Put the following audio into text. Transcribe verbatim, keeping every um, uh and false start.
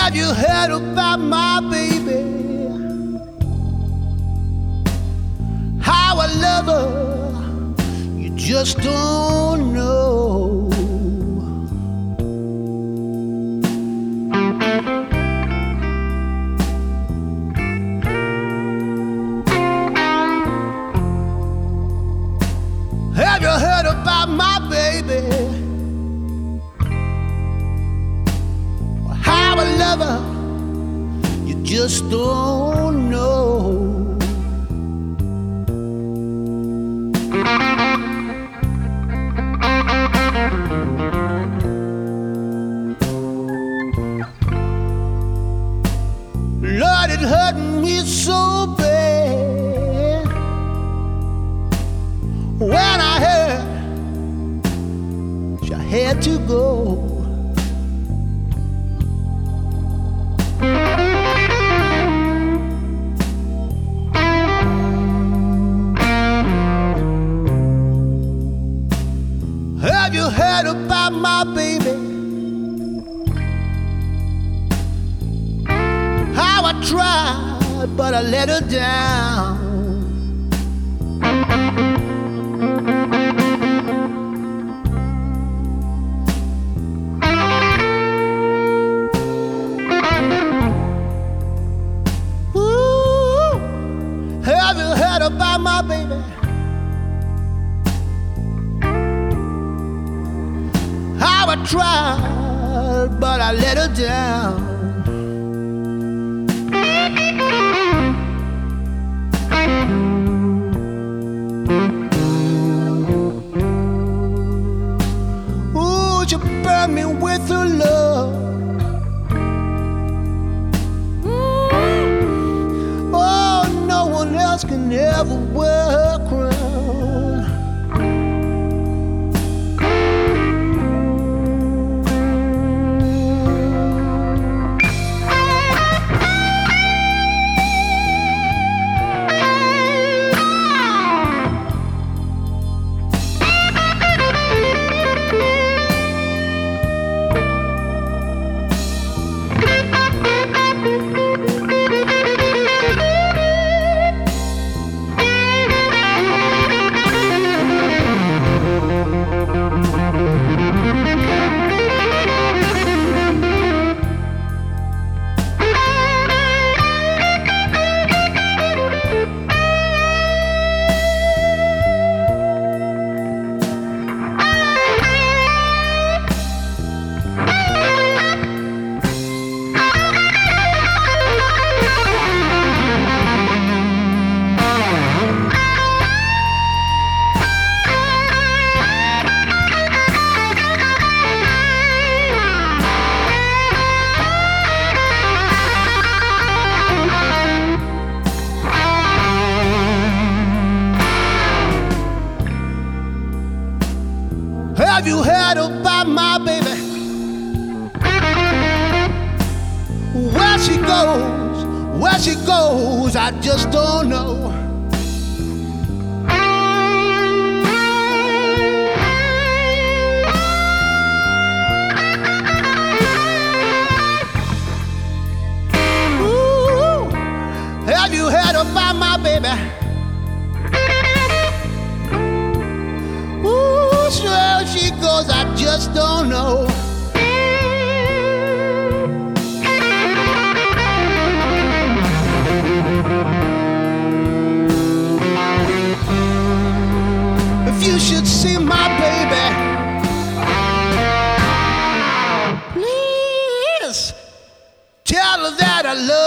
Have you heard about my baby? How I love her, you just don't know. Have you heard about my baby? How I love her, you just don't know. Lord, it hurt me so bad when I heard she had to go. Have you heard about my baby? How I tried, but I let her down. Ooh, have you heard about my baby? How I tried, but I let her down. Ooh, she burned me with her love. Mm. Oh, no one else can ever wear her crown. Have you heard about my baby? Where she goes, where she goes, I just don't know. Ooh, have you heard about my baby? Where she goes, I just don't know. If you should see my baby, please tell her that I love her.